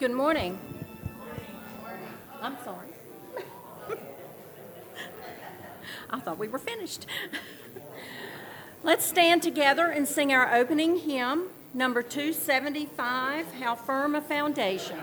Good morning. I'm sorry. I thought we were finished. Let's stand together and sing our opening hymn, number 275, How Firm a Foundation.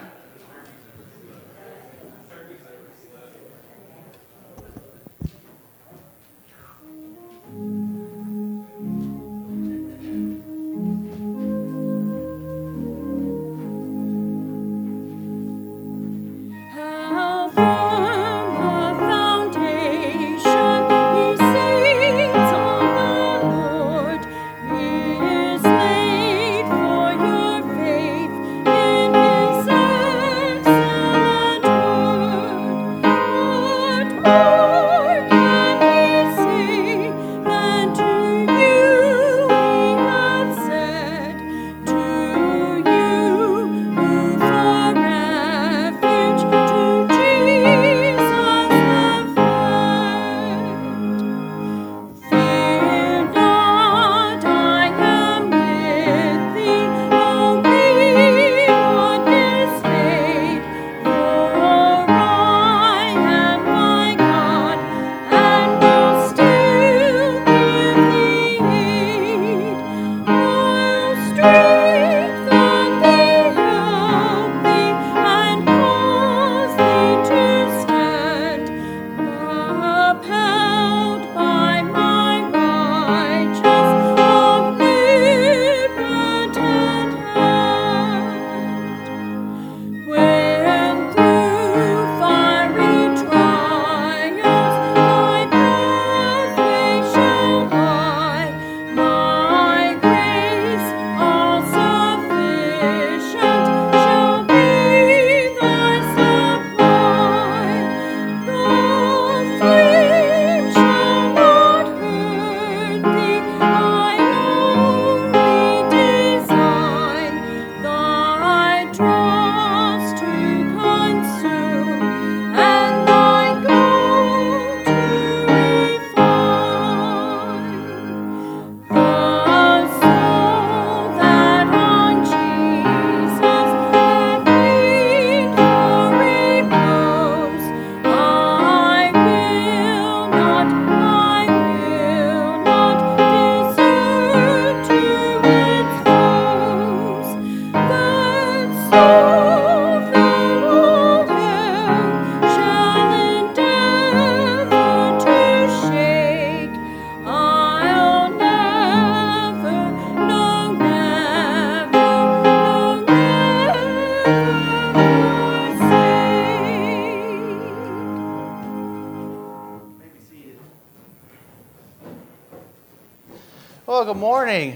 Well, good morning.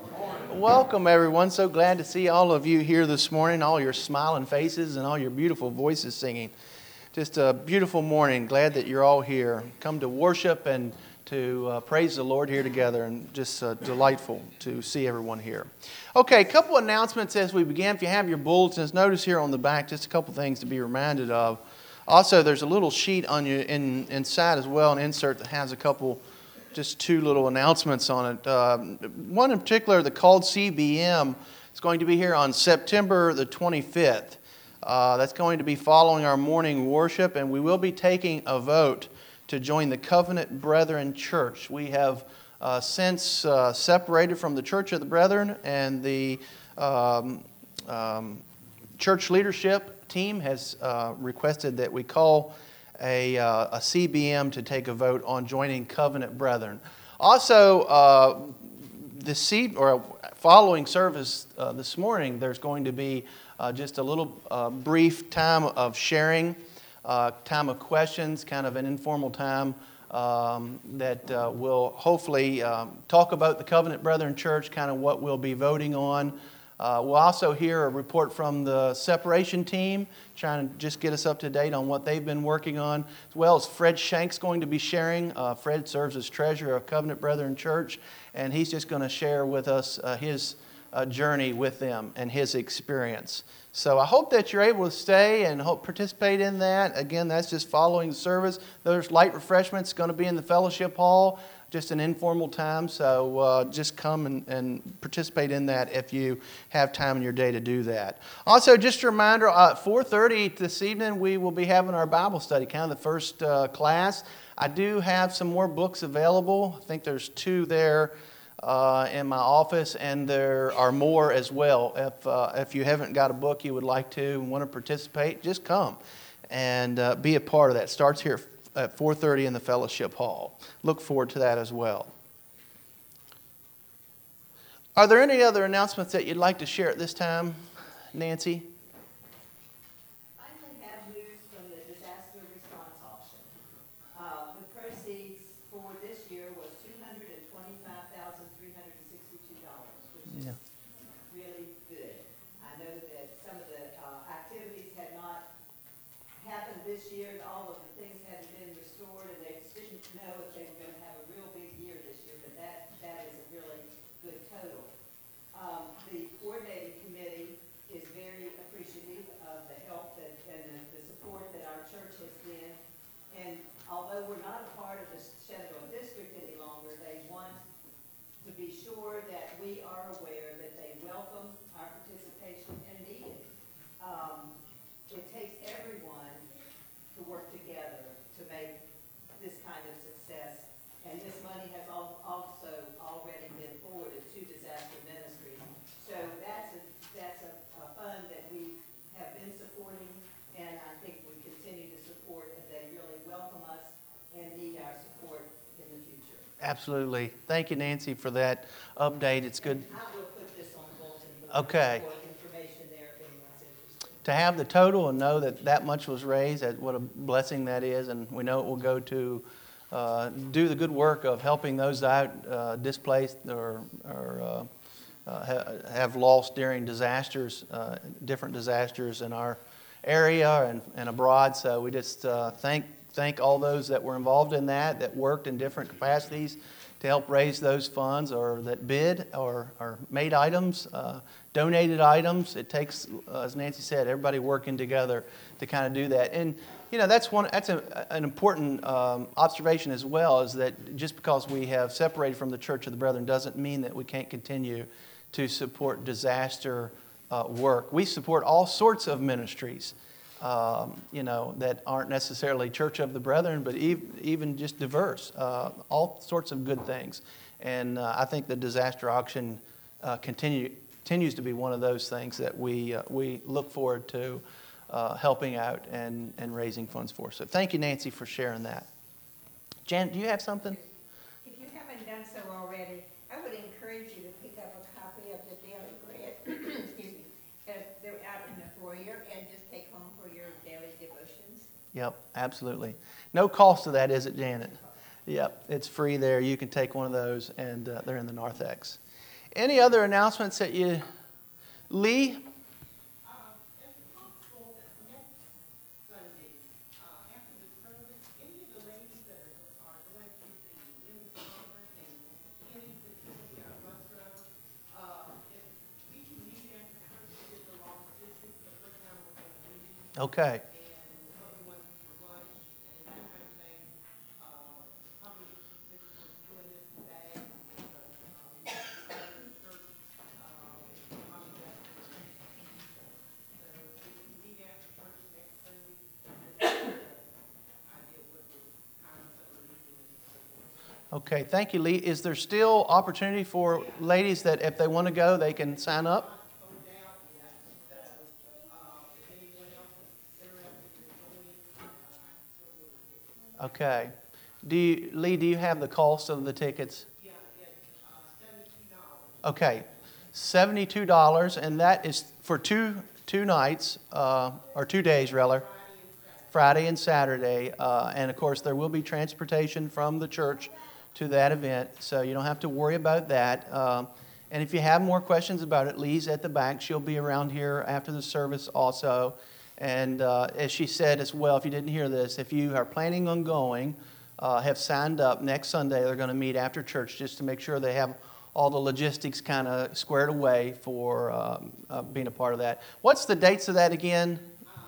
Welcome, everyone. So glad to see all of you here this morning, all your smiling faces and all your beautiful voices singing. Just a beautiful morning. Glad that you're all here. Come to worship and to praise the Lord here together, and just delightful to see everyone here. Okay, a couple announcements as we begin. If you have your bulletins, notice here on the back just a couple things to be reminded of. Also, there's a little sheet on you inside as well, an insert that has a couple, just two little announcements on it. One in particular, the Called CBM, is going to be here on September the 25th. That's going to be following our morning worship, and we will be taking a vote to join the Covenant Brethren Church. We have since separated from the Church of the Brethren, and the church leadership team has requested that we call a CBM to take a vote on joining Covenant Brethren. Also, following service this morning, there's going to be just a little brief time of sharing, time of questions, kind of an informal time that will hopefully talk about the Covenant Brethren Church, kind of what we'll be voting on. We'll also hear a report from the separation team, trying to just get us up to date on what they've been working on, as well as Fred Shank's going to be sharing. Fred serves as treasurer of Covenant Brethren Church, and he's just going to share with us his journey with them and his experience. So I hope that you're able to stay and participate in that. Again, that's just following the service. There's light refreshments going to be in the fellowship hall, just an informal time. So just come and participate in that if you have time in your day to do that. Also, just a reminder, at 4:30 this evening, we will be having our Bible study, kind of the first class. I do have some more books available. I think there's 2 there in my office, and there are more as well. If you haven't got a book you would like to and want to participate, just come and be a part of that. Starts here at 4:30 in the fellowship hall. Look forward to that as well. Are there any other announcements that you'd like to share at this time, Nancy? Finally have news from the disaster response auction. The proceeds for this year was $225,362, which is really good. I know that some of the activities had not happened this year. All of the things hadn't been restored, and they didn't know if they were going to have a real big year this year, but that is a really good total. The coordinating committee is very appreciative of the help and the support that our church has been. And although we're not a part of the Shenandoah District any longer, they want to be sure that we are aware that they welcome our participation and need it. It takes everyone to work together to make this kind of success. And this money has also already been forwarded to Disaster Ministries. So that's a fund that we have been supporting, and I think we continue to support, and they really welcome us and need our support in the future. Absolutely. Thank you, Nancy, for that update. It's good. I will put this on the bulletin. Okay. Information there if anyone's interested. To have the total and know that much was raised, what a blessing that is, and we know it will go to do the good work of helping those out displaced or have lost during disasters, different disasters in our area and abroad. So we just thank all those that were involved in that worked in different capacities to help raise those funds, or that bid or made items, donated items. It takes, as Nancy said, everybody working together to kind of do that. And that's an important observation as well, is that just because we have separated from the Church of the Brethren doesn't mean that we can't continue to support disaster work. We support all sorts of ministries, that aren't necessarily Church of the Brethren, but even just diverse, all sorts of good things. And I think the disaster auction continues to be one of those things that we look forward to helping out and raising funds for. So thank you, Nancy, for sharing that. Jan, do you have something? If you haven't done so already, I would encourage you to pick up a copy of the Daily Bread, excuse me, they're out in the foyer, and just take home for your daily devotions. Yep, absolutely. No cost to that, is it, Janet? Yep, it's free there. You can take one of those, and they're in the narthex. Any other announcements that you... Lee? Okay. Okay, thank you, Lee. Is there still opportunity for ladies that if they want to go, they can sign up? Okay. Lee, do you have the cost of the tickets? Yeah, $72. Okay, $72, and that is for two nights, or 2 days, rather. Friday and Saturday. And, of course, there will be transportation from the church to that event, so you don't have to worry about that. And if you have more questions about it, Lee's at the back. She'll be around here after the service also. And as she said as well, if you didn't hear this, if you are planning on going, have signed up next Sunday, they're going to meet after church just to make sure they have all the logistics kind of squared away for being a part of that. What's the dates of that again?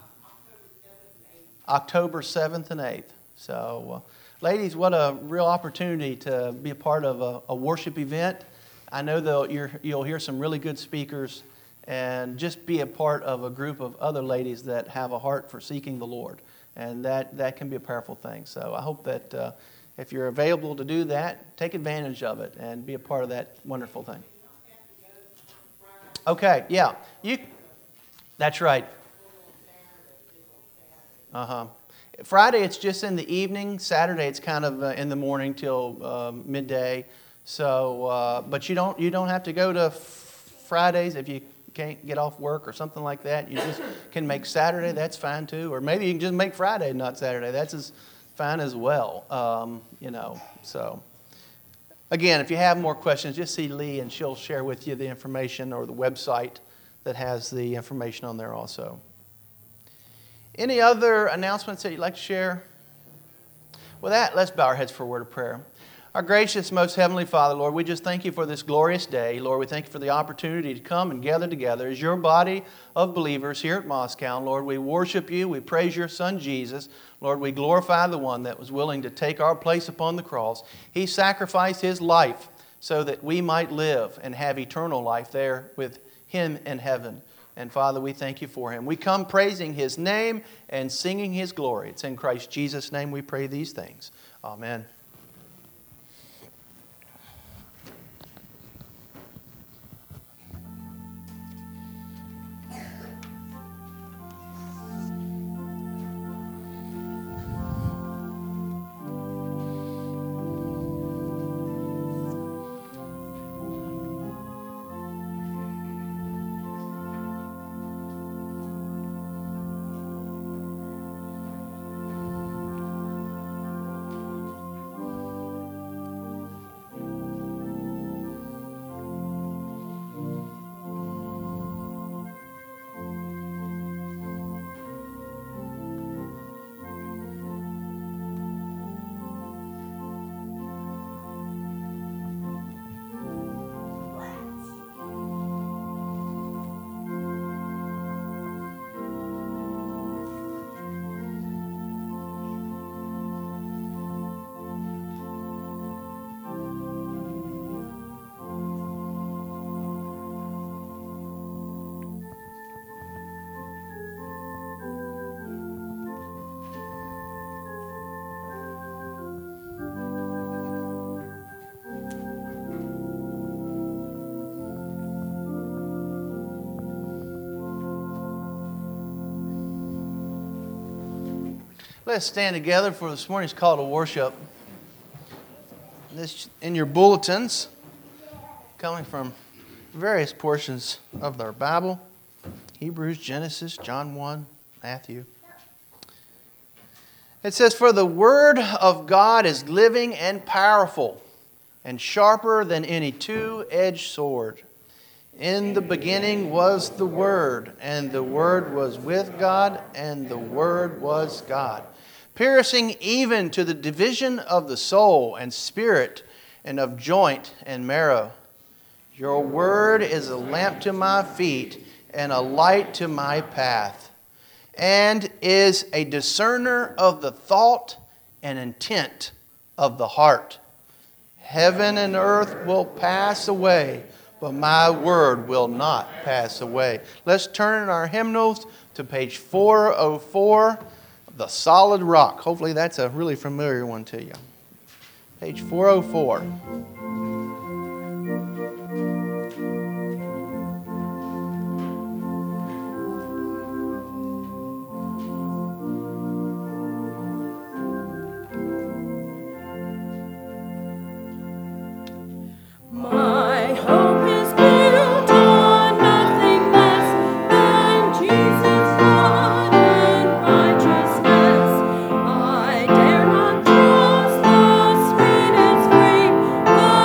October 7th and 8th. So, ladies, what a real opportunity to be a part of a worship event. I know you'll hear some really good speakers, and just be a part of a group of other ladies that have a heart for seeking the Lord. And that can be a powerful thing. So I hope that if you're available to do that, take advantage of it and be a part of that wonderful thing. Okay, yeah. That's right. Friday, it's just in the evening. Saturday, it's kind of in the morning till midday. So, but you don't have to go to Fridays if you can't get off work or something like that. You just can make Saturday. That's fine too. Or maybe you can just make Friday, not Saturday. That's as fine as well. So again, if you have more questions, just see Lee and she'll share with you the information or the website that has the information on there also. Any other announcements that you'd like to share? With that, let's bow our heads for a word of prayer. Our gracious, most heavenly Father, Lord, we just thank you for this glorious day. Lord, we thank you for the opportunity to come and gather together as your body of believers here at Moscow. Lord, we worship you. We praise your Son, Jesus. Lord, we glorify the one that was willing to take our place upon the cross. He sacrificed his life so that we might live and have eternal life there with him in heaven. And Father, we thank you for him. We come praising his name and singing his glory. It's in Christ Jesus' name we pray these things. Amen. Let's stand together for this morning's call to worship. This in your bulletins, coming from various portions of their Bible. Hebrews, Genesis, John 1, Matthew. It says, "For the word of God is living and powerful, and sharper than any two-edged sword. In the beginning was the Word, and the Word was with God, and the Word was God. Piercing even to the division of the soul and spirit, and of joint and marrow. Your word is a lamp to my feet, and a light to my path, and is a discerner of the thought and intent of the heart. Heaven and earth will pass away, but my word will not pass away." Let's turn in our hymnals to page 404, The Solid Rock. Hopefully that's a really familiar one to you. Page 404. My hope is built on nothing less than Jesus' blood and righteousness. I dare not trust the sweetest frame,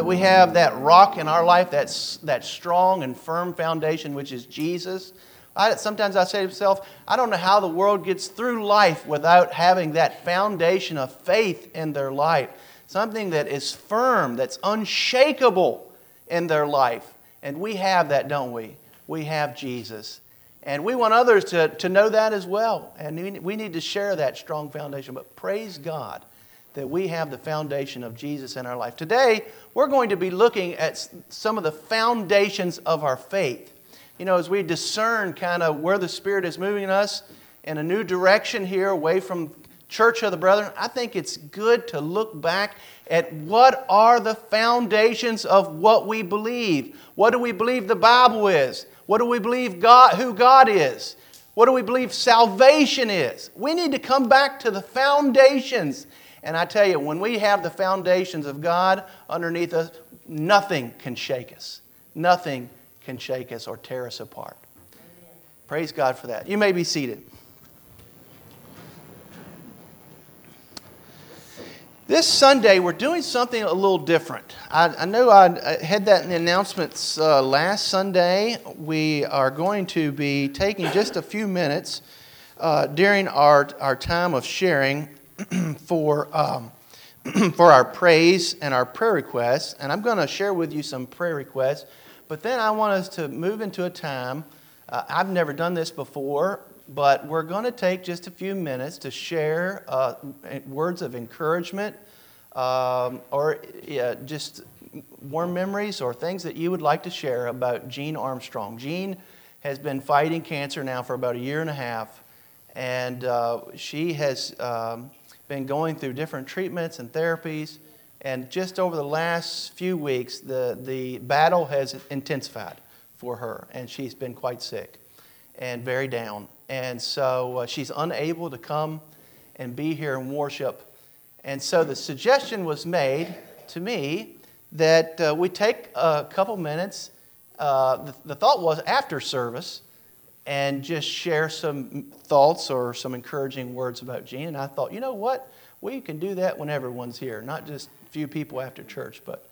that we have that rock in our life, that strong and firm foundation, which is Jesus. Sometimes I say to myself, I don't know how the world gets through life without having that foundation of faith in their life. Something that is firm, that's unshakable in their life. And we have that, don't we? We have Jesus. And we want others to know that as well. And we need to share that strong foundation. But praise God that we have the foundation of Jesus in our life. Today, we're going to be looking at some of the foundations of our faith. You know, as we discern kind of where the Spirit is moving us in a new direction here, away from Church of the Brethren, I think it's good to look back at what are the foundations of what we believe. What do we believe the Bible is? What do we believe who God is? What do we believe salvation is? We need to come back to the foundations. And I tell you, when we have the foundations of God underneath us, nothing can shake us. Nothing can shake us or tear us apart. Amen. Praise God for that. You may be seated. This Sunday, we're doing something a little different. I know I had that in the announcements last Sunday. We are going to be taking just a few minutes during our time of sharing for our praise and our prayer requests. And I'm going to share with you some prayer requests. But then I want us to move into a time, I've never done this before, but we're going to take just a few minutes to share words of encouragement or just warm memories or things that you would like to share about Jean Armstrong. Jean has been fighting cancer now for about 1.5 years, and she has been going through different treatments and therapies. And just over the last few weeks, the battle has intensified for her, and she's been quite sick and very down. And so she's unable to come and be here and worship. And so the suggestion was made to me that we take a couple minutes. The thought was after service and just share some thoughts or some encouraging words about Jean. And I thought, you know what? We can do that when everyone's here, not just few people after church, but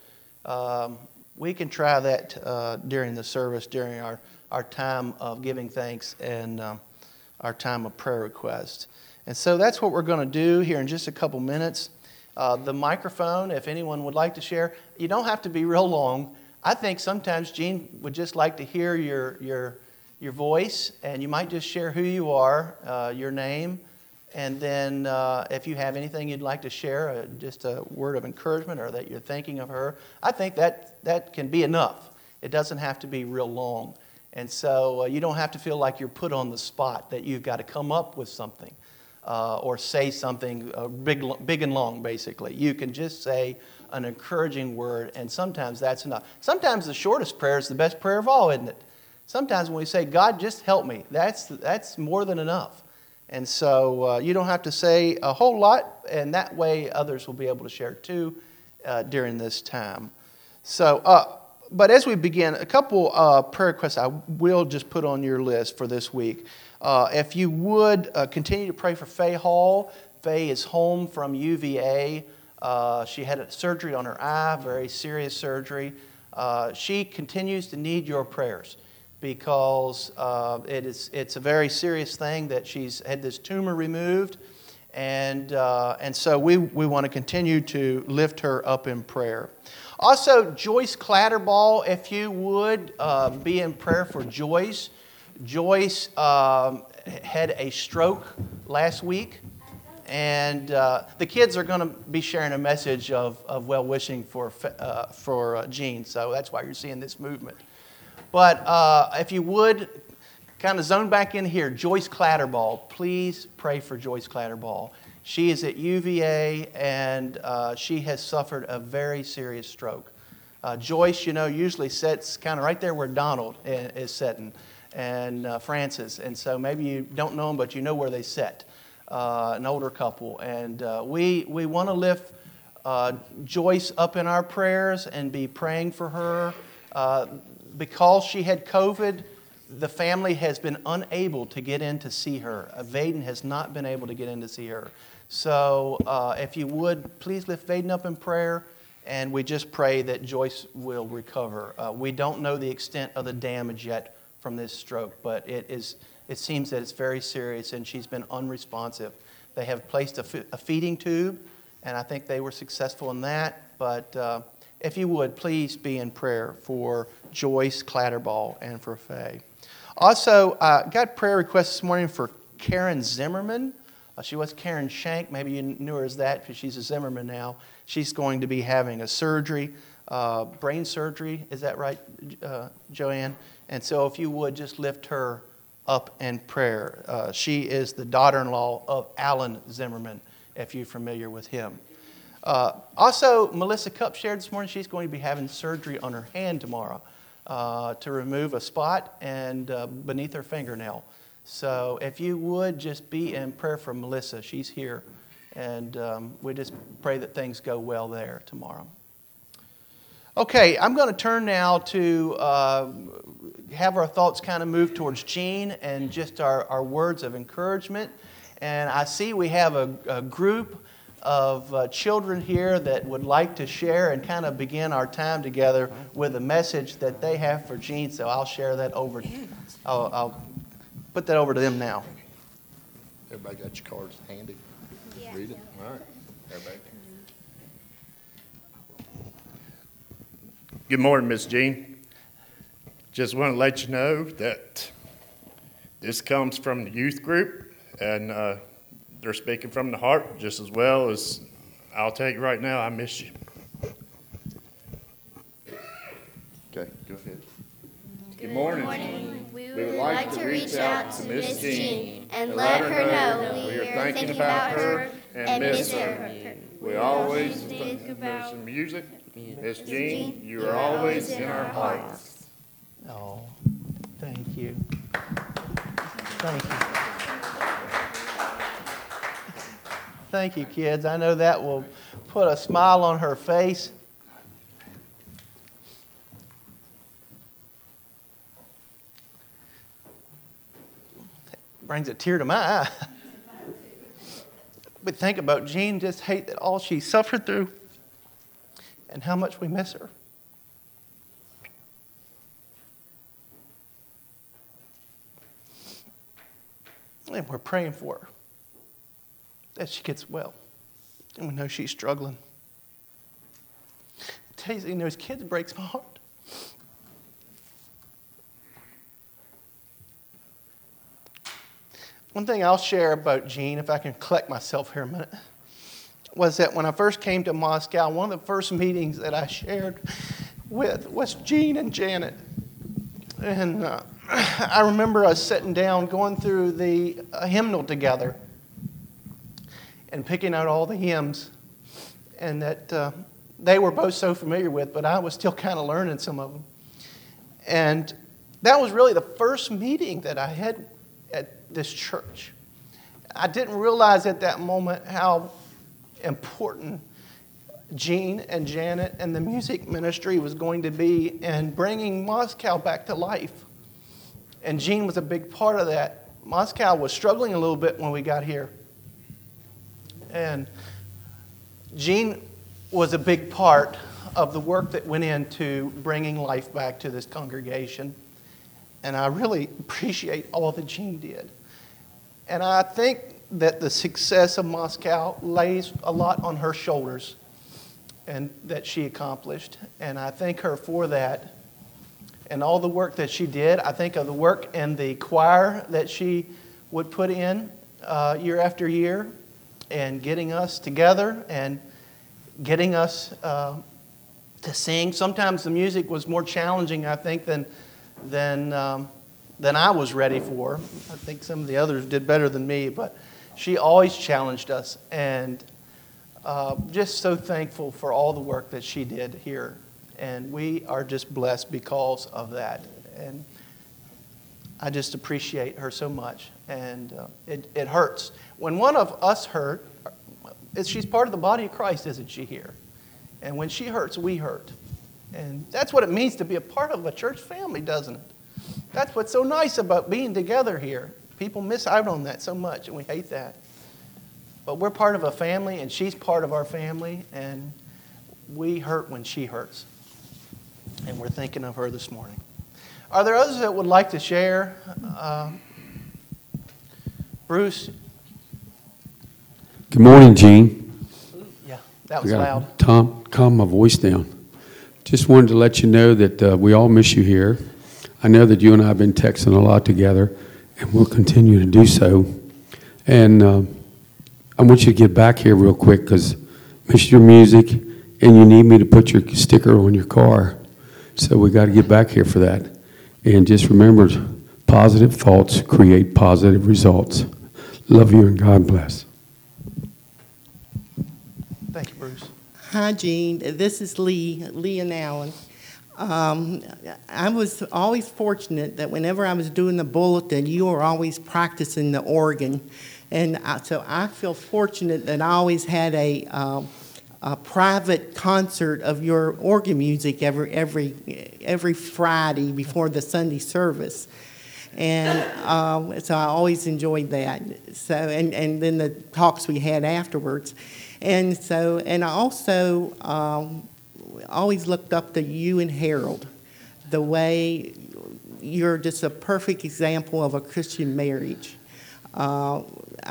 we can try that during the service, during our time of giving thanks and our time of prayer request. And so that's what we're going to do here in just a couple minutes. The microphone, if anyone would like to share, you don't have to be real long. I think sometimes Jean would just like to hear your voice, and you might just share who you are, your name. And then if you have anything you'd like to share, just a word of encouragement or that you're thinking of her, I think that can be enough. It doesn't have to be real long. And so you don't have to feel like you're put on the spot, that you've got to come up with something or say something big and long, basically. You can just say an encouraging word, and sometimes that's enough. Sometimes the shortest prayer is the best prayer of all, isn't it? Sometimes when we say, God, just help me, that's more than enough. And so you don't have to say a whole lot, and that way others will be able to share too during this time. So, but as we begin, a couple prayer requests I will just put on your list for this week. If you would continue to pray for Faye Hall. Faye is home from UVA. She had a surgery on her eye, very serious surgery. She continues to need your prayers, because it's a very serious thing that she's had this tumor removed, and so we want to continue to lift her up in prayer. Also, Joyce Clatterball, if you would be in prayer for Joyce. Joyce had a stroke last week, and the kids are going to be sharing a message of well-wishing for Jean, so that's why you're seeing this movement. But if you would kind of zone back in here, Joyce Clatterball, please pray for Joyce Clatterball. She is at UVA, and she has suffered a very serious stroke. Joyce, usually sits kind of right there where Donald is sitting, and Francis. And so maybe you don't know them, but you know where they sit, an older couple. And we want to lift Joyce up in our prayers and be praying for her. Because she had COVID, the family has been unable to get in to see her. Vaden has not been able to get in to see her. So if you would, please lift Vaden up in prayer And we just pray that Joyce will recover. We don't know the extent of the damage yet from this stroke, but it seems that it's very serious, and she's been unresponsive. They have placed a feeding tube, and I think they were successful in that. But if you would, please be in prayer for Joyce Clatterball and for Faye. Also, got prayer requests this morning for Karen Zimmerman. She was Karen Shank. Maybe you knew her as that because she's a Zimmerman now. She's going to be having a surgery, brain surgery. Is that right, Joanne? And so if you would just lift her up in prayer. She is the daughter-in-law of Alan Zimmerman, if you're familiar with him. Also, Melissa Cup shared this morning she's going to be having surgery on her hand tomorrow to remove a spot and beneath her fingernail. So if you would just be in prayer for Melissa, she's here. And we just pray that things go well there tomorrow. Okay, I'm going to turn now to have our thoughts kind of move towards Jean and just our words of encouragement. And I see we have a group of children here that would like to share and kind of begin our time together with a message that they have for Jean. So I'll share that over. I'll put that over to them now. Everybody got your cards handy? Yeah. Read it? All right. Everybody. Good morning, Miss Jean. Just want to let you know that this comes from the youth group, and they're speaking from the heart just as well as I'll tell you right now, I miss you. Okay, go ahead. Good morning. Good morning. We would like to reach out to Miss Jean and let her know we are thinking about her and miss her. We always think about some music. Miss Jean, you are always in our hearts. Oh, thank you. Thank you. Thank you, kids. I know that will put a smile on her face. Brings a tear to my eye. But think about Jean, just hate that all she suffered through and how much we miss her. And we're praying for her, that she gets well. And we know she's struggling. Tasting those kids breaks my heart. One thing I'll share about Jean, if I can collect myself here a minute, was that when I first came to Moscow, one of the first meetings that I shared with was Jean and Janet. And I remember us sitting down, going through the hymnal together and picking out all the hymns, and that they were both so familiar with, but I was still kind of learning some of them. And that was really the first meeting that I had at this church. I didn't realize at that moment how important Jean and Janet and the music ministry was going to be in bringing Moscow back to life. And Jean was a big part of that. Moscow was struggling a little bit when we got here. And Jean was a big part of the work that went into bringing life back to this congregation. And I really appreciate all that Jean did. And I think that the success of Moscow lays a lot on her shoulders and that she accomplished. And I thank her for that. And all the work that she did, I think of the work in the choir that she would put in year after year and getting us together and getting us to sing. Sometimes the music was more challenging, I think, than I was ready for. I think some of the others did better than me, but she always challenged us, and just so thankful for all the work that she did here. And we are just blessed because of that. And I just appreciate her so much. And it hurts. When one of us hurt, she's part of the body of Christ, isn't she, here? And when she hurts, we hurt. And that's what it means to be a part of a church family, doesn't it? That's what's so nice about being together here. People miss out on that so much, and we hate that. But we're part of a family, and she's part of our family, and we hurt when she hurts. And we're thinking of her this morning. Are there others that would like to share? Bruce? Good morning, Gene. Yeah, that was loud. Calm my voice down. Just wanted to let you know that we all miss you here. I know that you and I have been texting a lot together, and we'll continue to do so. And I want you to get back here real quick because I miss your music, and you need me to put your sticker on your car. So we got to get back here for that. And just remember, positive thoughts create positive results. Love you and God bless. Thank you, Bruce. Hi, Gene. This is Lee and Allen. I was always fortunate that whenever I was doing the bulletin, you were always practicing the organ. And so I feel fortunate that I always had a private concert of your organ music every Friday before the Sunday service. And so I always enjoyed that. So and then the talks we had afterwards. And I also always looked up to you and Harold, the way you're just a perfect example of a Christian marriage. Alan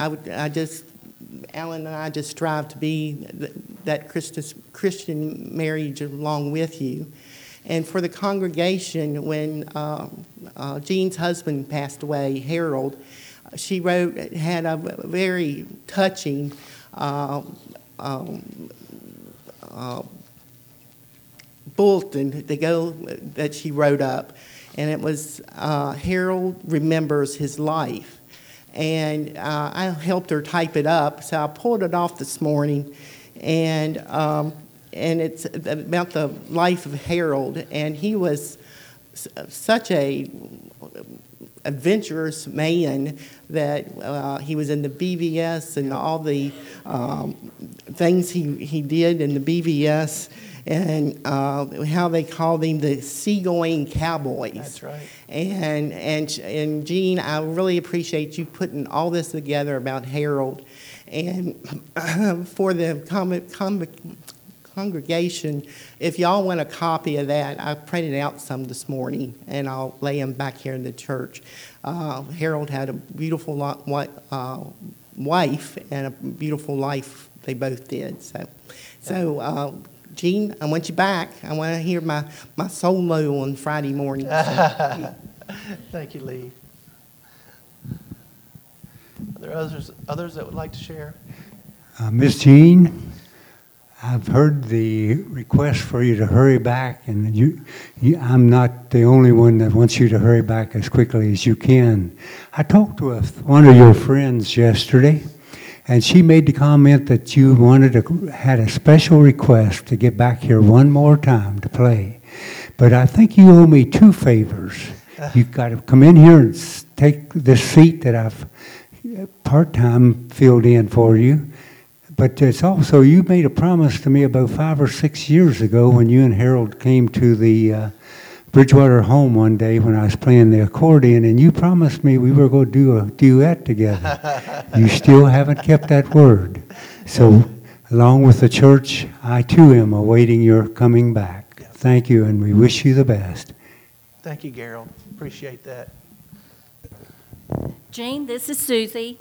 and I just strive to be that Christian marriage along with you. And for the congregation, when Jean's husband passed away, Harold, she had a very touching bulletin that she wrote up, and it was Harold remembers his life. And I helped her type it up, so I pulled it off this morning, and it's about the life of Harold, and he was such a adventurous man that he was in the BVS and all the things he did in the BVS, and how they called him the seagoing cowboys. That's right. And Gene, I really appreciate you putting all this together about Harold. And for the congregation, if y'all want a copy of that, I printed out some this morning, and I'll lay them back here in the church. Harold had a beautiful wife and a beautiful life. They both did. So Gene, I want you back. I want to hear my solo on Friday morning. Thank you, Lee. Are there others that would like to share? Miss Jean, I've heard the request for you to hurry back, and I'm not the only one that wants you to hurry back as quickly as you can. I talked to one of your friends yesterday, and she made the comment that you had a special request to get back here one more time to play. But I think you owe me two favors. You've got to come in here and take this seat that I've part-time filled in for you. But it's also, you made a promise to me about 5 or 6 years ago when you and Harold came to the Bridgewater home one day when I was playing the accordion, and you promised me we were going to do a duet together. You still haven't kept that word. So along with the church, I too am awaiting your coming back. Yeah. Thank you, and we wish you the best. Thank you, Gerald. Appreciate that. Jean, this is Susie.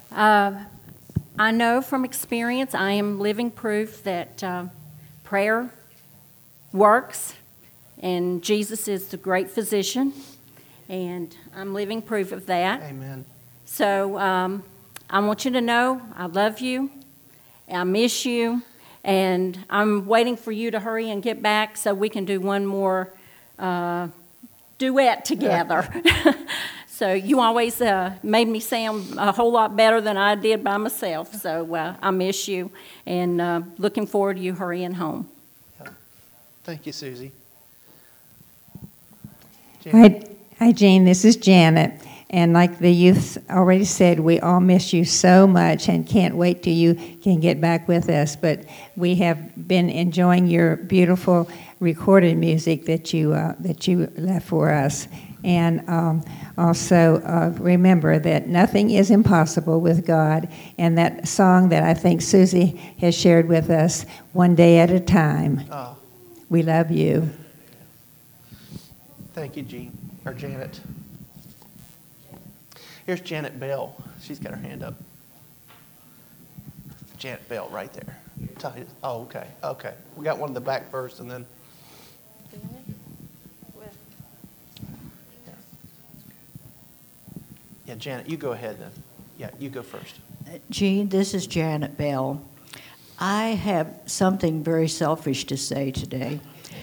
I know from experience, I am living proof that prayer works, and Jesus is the great physician, and I'm living proof of that. Amen. So I want you to know I love you, I miss you, and I'm waiting for you to hurry and get back so we can do one more duet together. So you always made me sound a whole lot better than I did by myself. So I miss you, and looking forward to you hurrying home. Thank you, Susie. Hi, Jean. This is Janet. And like the youth already said, we all miss you so much and can't wait till you can get back with us. But we have been enjoying your beautiful recorded music that you left for us. And also remember that nothing is impossible with God. And that song that I think Susie has shared with us, One Day at a Time. Oh. We love you. Thank you, Janet. Here's Janet Bell. She's got her hand up. Janet Bell, right there. Oh, okay. Okay. We got one in the back first, and then. Yeah, Janet, you go ahead then. Yeah, you go first. Jean, this is Janet Bell. I have something very selfish to say today.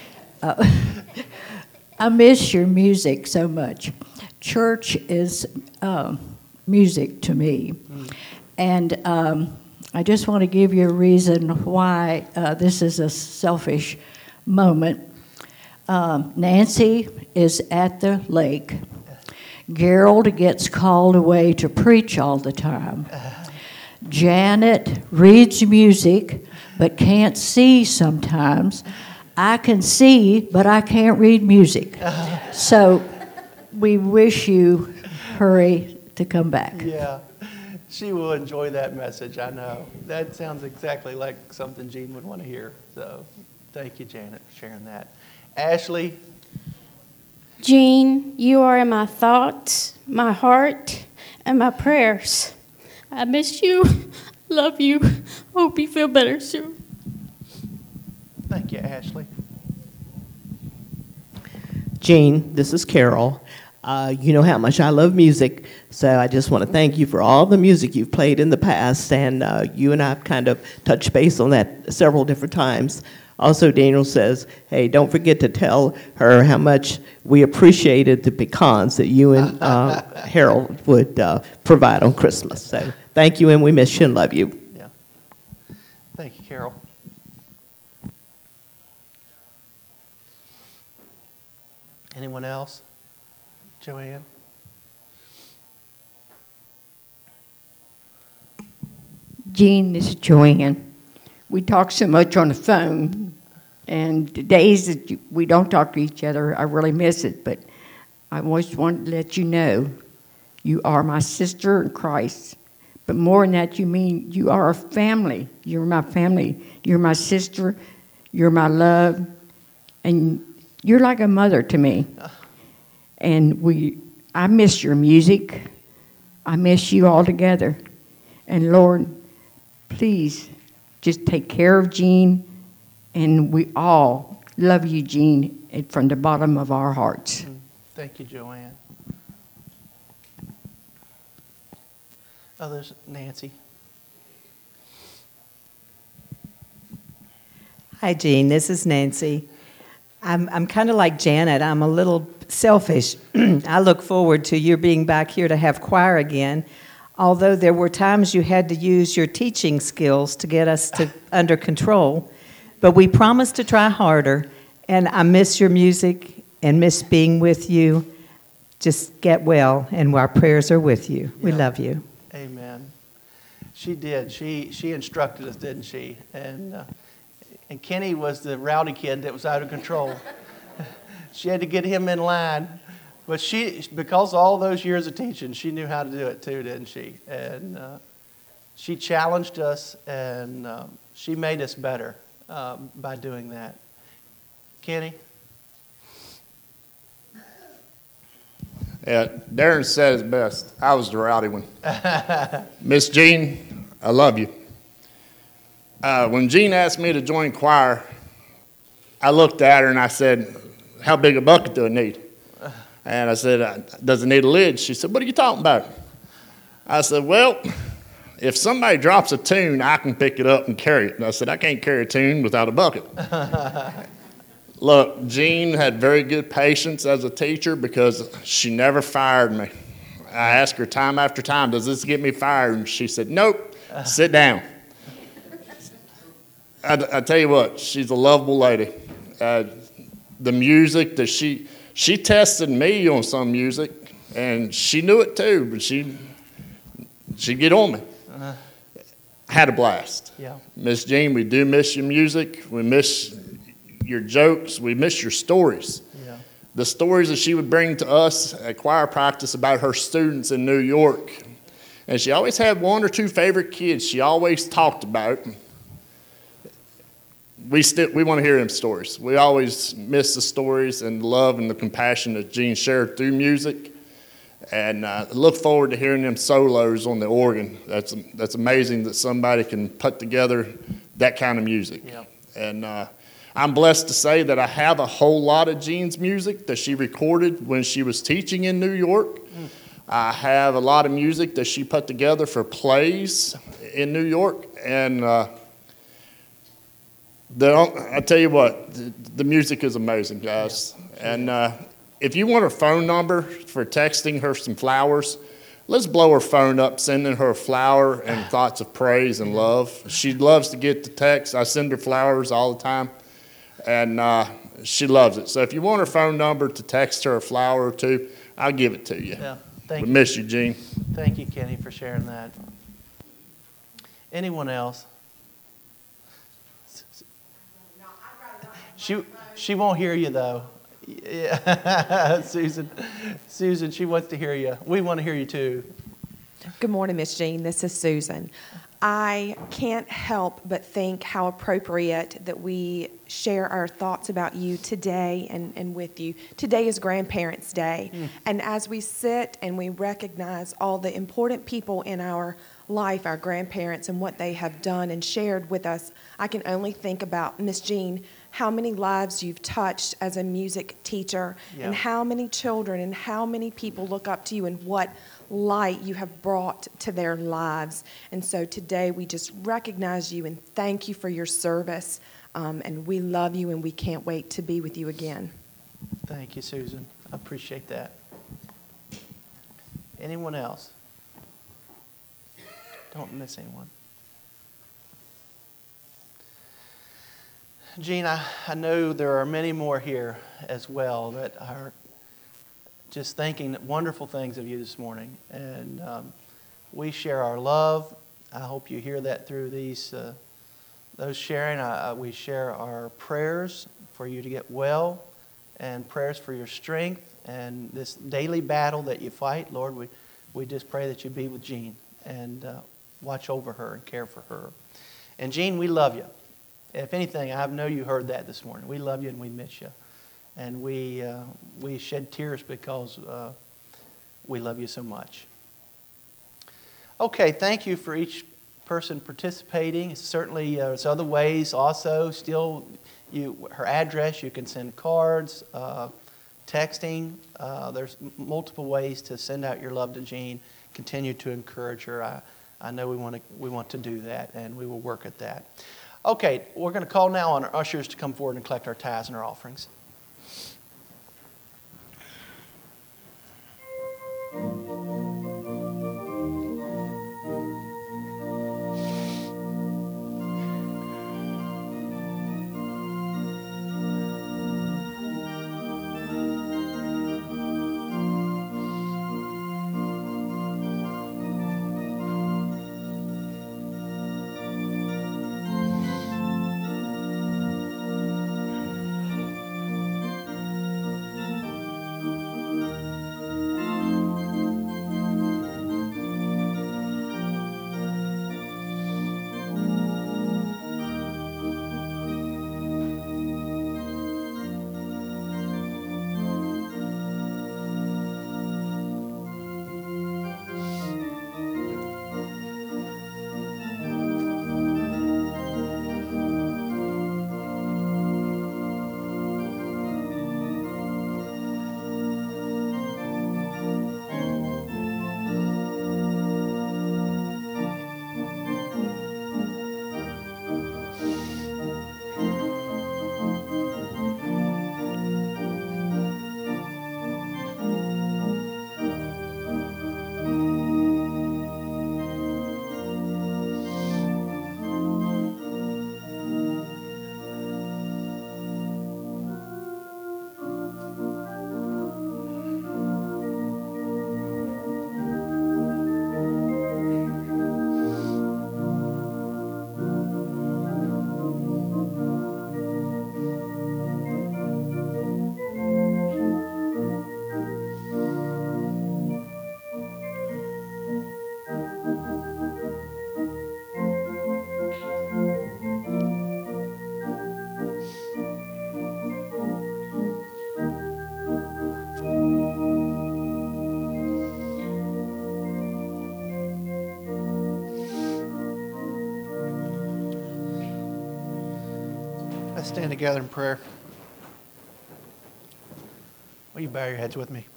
I miss your music so much. Church is music to me. And I just want to give you a reason why this is a selfish moment. Nancy is at the lake. Gerald gets called away to preach all the time. Janet reads music but can't see sometimes. I can see, but I can't read music. So we wish you hurry to come back. Yeah, she will enjoy that message, I know. That sounds exactly like something Jean would want to hear. So thank you, Janet, for sharing that. Ashley? Jean, you are in my thoughts, my heart, and my prayers. I miss you. Love you. Hope you feel better soon. Thank you, Ashley. Jean, this is Carol. You know how much I love music, so I just want to thank you for all the music you've played in the past, and you and I have kind of touched base on that several different times. Also, Daniel says, hey, don't forget to tell her how much we appreciated the pecans that you and Harold would provide on Christmas. So thank you, and we miss you and love you. Yeah. Thank you, Carol. Anyone else? Joanne? Jean, this is Joanne. We talk so much on the phone, and the days that we don't talk to each other, I really miss it. But I always wanted to let you know you are my sister in Christ. But more than that, you are a family. You're my family. You're my sister. You're my love. And you're like a mother to me. And I miss your music. I miss you all together. And Lord, please just take care of Jean. And we all love you, Jean, from the bottom of our hearts. Thank you, Joanne. Others, Nancy. Hi, Jean. This is Nancy. I'm kind of like Janet. I'm a little selfish. I look forward to your being back here to have choir again, although there were times you had to use your teaching skills to get us under control. But we promised to try harder, and I miss your music and miss being with you. Just get well, and our prayers are with you. We love you. Amen. She did. She instructed us, didn't she? And Kenny was the rowdy kid that was out of control. She had to get him in line. But because of all those years of teaching, she knew how to do it too, didn't she? And she challenged us, and she made us better by doing that. Kenny? Yeah, Darren said it best. I was the rowdy one. Miss Jean, I love you. When Jean asked me to join choir, I looked at her and I said, how big a bucket do I need? And I said, does it need a lid? She said, what are you talking about? I said, well, if somebody drops a tune, I can pick it up and carry it. And I said, I can't carry a tune without a bucket. Look, Jean had very good patience as a teacher because she never fired me. I asked her time after time, does this get me fired? And she said, nope, sit down. I tell you what, she's a lovable lady. The music that she tested me on some music, and she knew it too, but she'd get on me. Had a blast. Yeah. Miss Jean, we do miss your music. We miss your jokes. We miss your stories. Yeah. the stories that she would bring to us at choir practice about her students in New York. And she always had one or two favorite kids she always talked about. We want to hear them stories. We always miss the stories and the love and the compassion that Jean shared through music. And look forward to hearing them solos on the organ. That's amazing that somebody can put together that kind of music. Yeah. And I'm blessed to say that I have a whole lot of Jean's music that she recorded when she was teaching in New York. I have a lot of music that she put together for plays in New York. And I tell you what, the music is amazing, guys. Yeah. And if you want her phone number for texting her some flowers, let's blow her phone up, sending her a flower and thoughts of praise and love. She loves to get the text. I send her flowers all the time, and she loves it. So if you want her phone number to text her a flower or two, I'll give it to you. Yeah, thank we you. Miss you, Jean. Thank you, Kenny, for sharing that. Anyone else? She won't hear you, though. Yeah. Susan, she wants to hear you. We want to hear you, too. Good morning, Miss Jean. This is Susan. I can't help but think how appropriate that we share our thoughts about you today and with you. Today is Grandparents' Day. And as we sit and we recognize all the important people in our life, our grandparents, and what they have done and shared with us, I can only think about, Miss Jean, how many lives you've touched as a music teacher, and how many children and how many people look up to you and what light you have brought to their lives. And so today we just recognize you and thank you for your service. And we love you and we can't wait to be with you again. Thank you, Susan. I appreciate that. Anyone else? Don't miss anyone. Jean, I know there are many more here as well that are just thinking wonderful things of you this morning. And we share our love. I hope you hear that through those sharing. We share our prayers for you to get well and prayers for your strength and this daily battle that you fight. Lord, we just pray that you be with Jean and watch over her and care for her. And Jean, we love you. If anything, I know you heard that this morning. We love you and we miss you. And we shed tears because we love you so much. Okay, thank you for each person participating. Certainly, there's other ways also. Still, her address, you can send cards, texting. There's multiple ways to send out your love to Jean. Continue to encourage her. I know we want to do that, and we will work at that. Okay, we're going to call now on our ushers to come forward and collect our tithes and our offerings. Let's stand together in prayer. Will you bow your heads with me?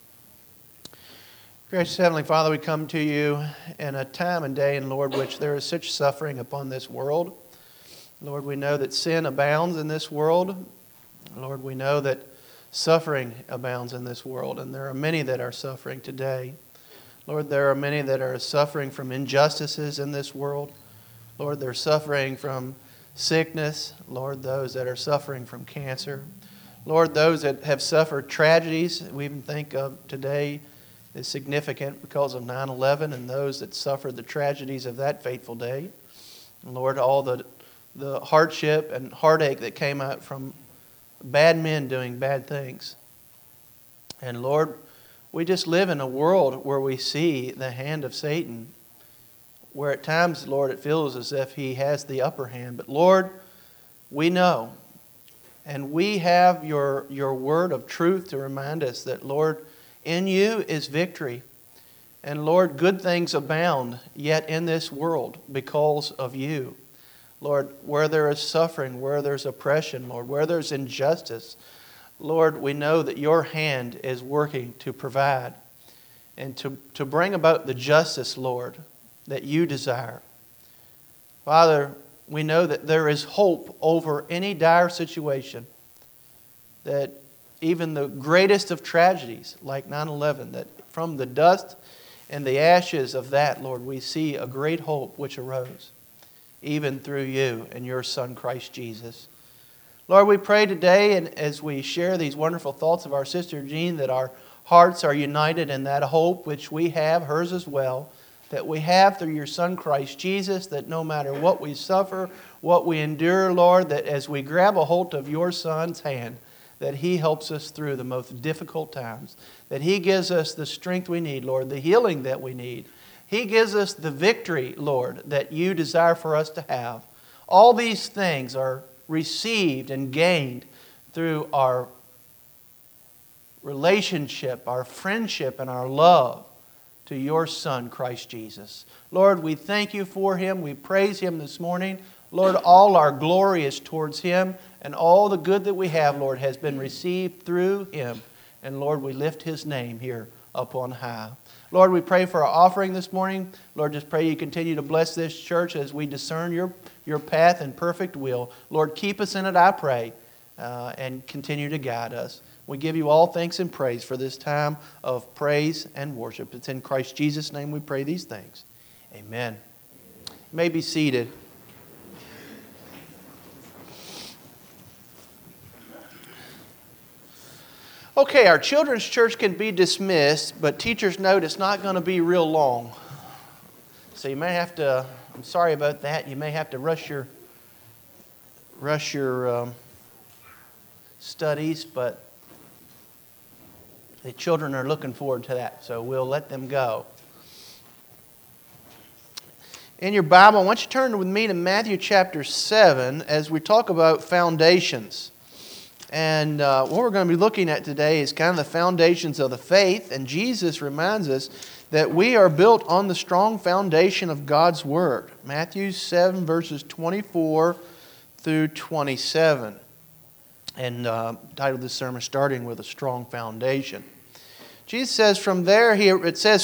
Gracious Heavenly Father, we come to you in a time and day, and Lord, which there is such suffering upon this world. Lord, we know that sin abounds in this world. Lord, we know that suffering abounds in this world, and there are many that are suffering today. Lord, there are many that are suffering from injustices in this world. Lord, they're suffering from sickness. Lord, those that are suffering from cancer. Lord, those that have suffered tragedies, we even think of today is significant because of 9/11 and those that suffered the tragedies of that fateful day. And Lord, all the hardship and heartache that came out from bad men doing bad things. And Lord, we just live in a world where we see the hand of Satan, where at times, Lord, it feels as if he has the upper hand. But Lord, we know, and we have your word of truth to remind us that, Lord, in you is victory. And Lord, good things abound yet in this world because of you. Lord, where there is suffering, where there's oppression, Lord, where there's injustice, Lord, we know that your hand is working to provide and to bring about the justice, Lord, that you desire. Father, we know that there is hope over any dire situation, that even the greatest of tragedies, like 9/11, that from the dust and the ashes of that, Lord, we see a great hope which arose, even through you and your Son, Christ Jesus. Lord, we pray today, and as we share these wonderful thoughts of our sister Jean, that our hearts are united in that hope which we have, hers as well, that we have through your Son, Christ Jesus, that no matter what we suffer, what we endure, Lord, that as we grab a hold of your Son's hand, that he helps us through the most difficult times, that he gives us the strength we need, Lord, the healing that we need. He gives us the victory, Lord, that you desire for us to have. All these things are received and gained through our relationship, our friendship, and our love to your Son, Christ Jesus. Lord, we thank you for him. We praise him this morning. Lord, all our glory is towards him, and all the good that we have, Lord, has been received through him. And Lord, we lift his name here up on high. Lord, we pray for our offering this morning. Lord, just pray you continue to bless this church as we discern your path and perfect will. Lord, keep us in it, I pray, and continue to guide us. We give you all thanks and praise for this time of praise and worship. It's in Christ Jesus' name we pray these things. Amen. You may be seated. Okay, our children's church can be dismissed, but teachers note it's not going to be real long. So you may have to, I'm sorry about that, you may have to rush your studies, but the children are looking forward to that, so we'll let them go. In your Bible, I want you to turn with me to Matthew chapter 7 as we talk about foundations. And what we're going to be looking at today is kind of the foundations of the faith. And Jesus reminds us that we are built on the strong foundation of God's Word. Matthew 7, verses 24 through 27. And titled this sermon, Starting with a Strong Foundation. Jesus says, from there he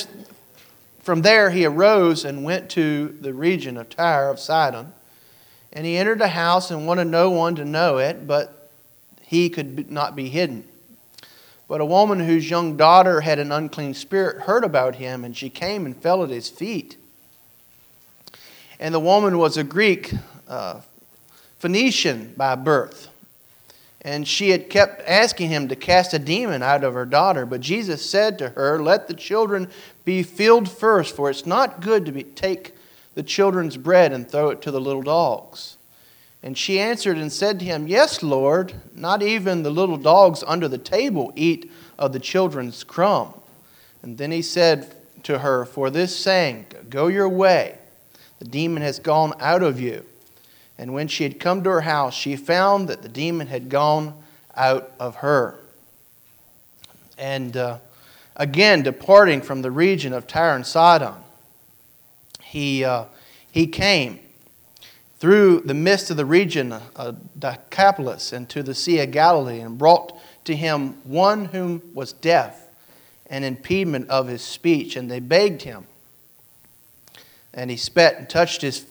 arose and went to the region of Tyre of Sidon. And he entered a house and wanted no one to know it, but he could not be hidden. But a woman whose young daughter had an unclean spirit heard about him, and she came and fell at his feet. And the woman was a Greek, Phoenician by birth. And she had kept asking him to cast a demon out of her daughter. But Jesus said to her, let the children be filled first, for it's not good to take the children's bread and throw it to the little dogs. And she answered and said to him, yes, Lord, not even the little dogs under the table eat of the children's crumb. And then he said to her, for this saying, go your way, the demon has gone out of you. And when she had come to her house, she found that the demon had gone out of her. And again, departing from the region of Tyre and Sidon, he came, through the midst of the region of Decapolis and to the Sea of Galilee, and brought to him one whom was deaf, and impediment of his speech, and they begged him. And he spat and touched his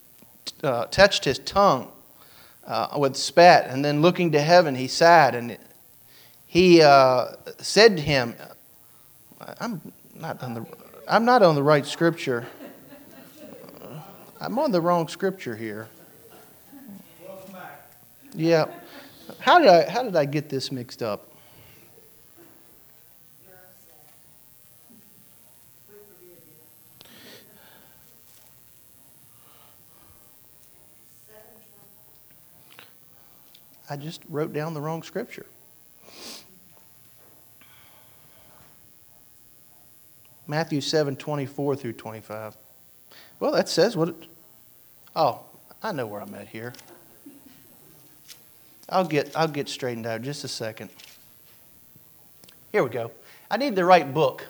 tongue with spat, and then looking to heaven, he sighed, and he said to him, I'm not on the right scripture. I'm on the wrong scripture here. Yeah. How did I get this mixed up? I just wrote down the wrong scripture. Matthew 7:24 through 25. Well, that says what it... Oh, I know where I'm at here. I'll get straightened out just a second. Here we go. I need the right book.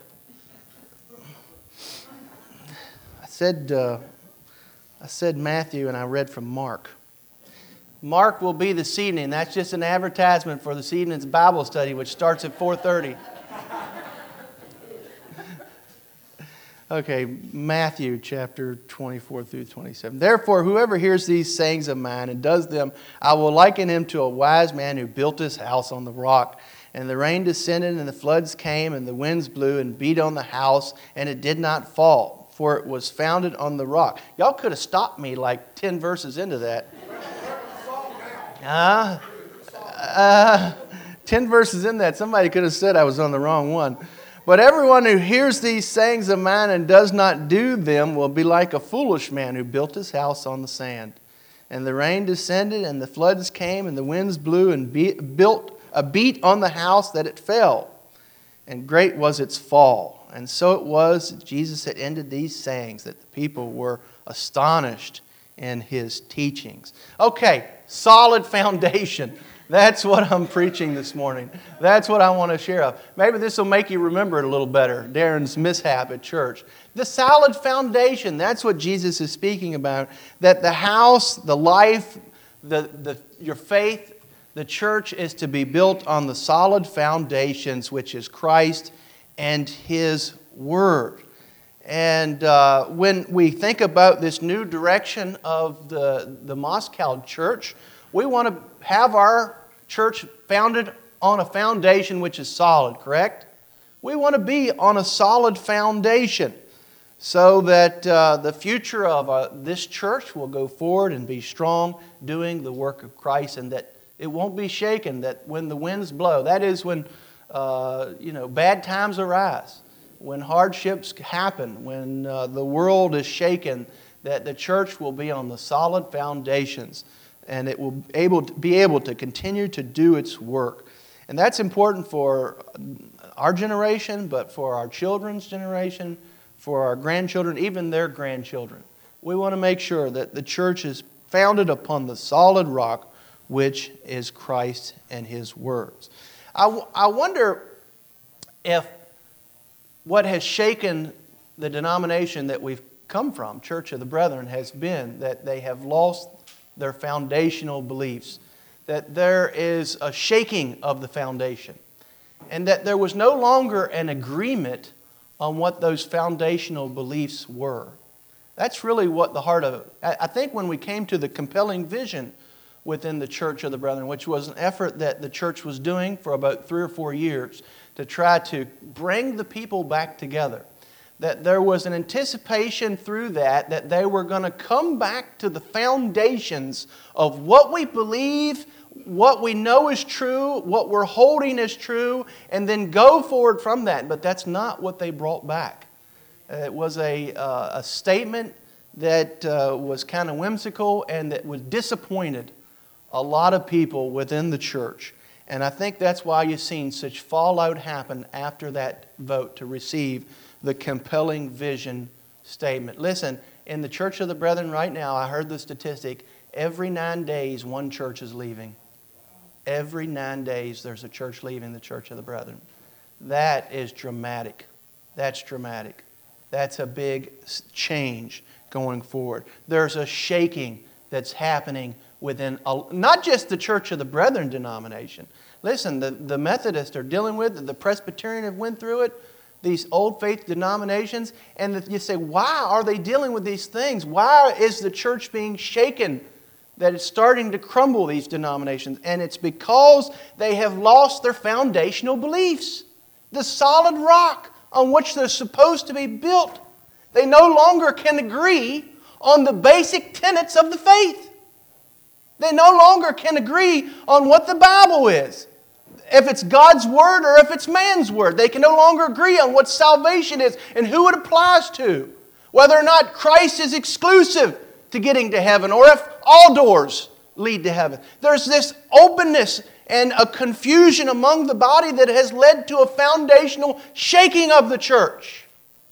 I said Matthew, and I read from Mark. Mark will be this evening. That's just an advertisement for this evening's Bible study, which starts at 4:30. Okay, Matthew chapter 24 through 27. Therefore, whoever hears these sayings of mine and does them, I will liken him to a wise man who built his house on the rock. And the rain descended, and the floods came, and the winds blew and beat on the house, and it did not fall, for it was founded on the rock. Y'all could have stopped me like 10 verses into that. 10 verses in that, somebody could have said I was on the wrong one. But everyone who hears these sayings of mine and does not do them will be like a foolish man who built his house on the sand. And the rain descended, and the floods came, and the winds blew and beat on the house, that it fell. And great was its fall. And so it was that Jesus had ended these sayings, that the people were astonished in his teachings. Okay, solid foundation. That's what I'm preaching this morning. That's what I want to share of. Maybe this will make you remember it a little better, Darren's mishap at church. The solid foundation, that's what Jesus is speaking about. That the house, the life, your faith, the church is to be built on the solid foundations, which is Christ and His Word. And when we think about this new direction of the Moscow church, we want to have our church founded on a foundation which is solid, correct? We want to be on a solid foundation so that the future of this church will go forward and be strong, doing the work of Christ, and that it won't be shaken, that when the winds blow, that is when bad times arise, when hardships happen, when the world is shaken, that the church will be on the solid foundations, and it will be able to continue to do its work. And that's important for our generation, but for our children's generation, for our grandchildren, even their grandchildren. We want to make sure that the church is founded upon the solid rock, which is Christ and His words. I wonder if what has shaken the denomination that we've come from, Church of the Brethren, has been that they have lost their foundational beliefs, that there is a shaking of the foundation, and that there was no longer an agreement on what those foundational beliefs were. That's really what the heart of it. I think when we came to the compelling vision within the Church of the Brethren, which was an effort that the church was doing for about 3 or 4 years to try to bring the people back together, that there was an anticipation through that they were going to come back to the foundations of what we believe, what we know is true, what we're holding is true, and then go forward from that. But that's not what they brought back. It was a statement that was kind of whimsical and that was disappointed a lot of people within the church. And I think that's why you've seen such fallout happen after that vote to receive the compelling vision statement. Listen, in the Church of the Brethren right now, I heard the statistic, every 9 days one church is leaving. Every 9 days there's a church leaving the Church of the Brethren. That is dramatic. That's dramatic. That's a big change going forward. There's a shaking that's happening within not just the Church of the Brethren denomination. Listen, the Methodists are dealing with it, the Presbyterian have went through it, these old faith denominations, and you say, why are they dealing with these things? Why is the church being shaken that it's starting to crumble, these denominations? And it's because they have lost their foundational beliefs, the solid rock on which they're supposed to be built. They no longer can agree on the basic tenets of the faith. They no longer can agree on what the Bible is. If it's God's Word or if it's man's Word. They can no longer agree on what salvation is and who it applies to. Whether or not Christ is exclusive to getting to heaven or if all doors lead to heaven. There's this openness and a confusion among the body that has led to a foundational shaking of the church.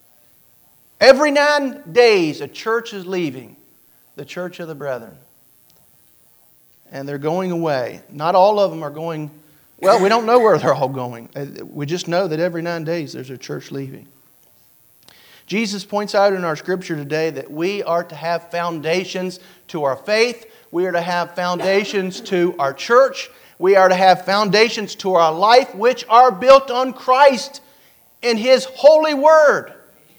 Every 9 days, a church is leaving the Church of the Brethren. And they're going away. Not all of them are going, well, we don't know where they're all going. We just know that every 9 days there's a church leaving. Jesus points out in our scripture today that we are to have foundations to our faith. We are to have foundations to our church. We are to have foundations to our life, which are built on Christ and His holy word.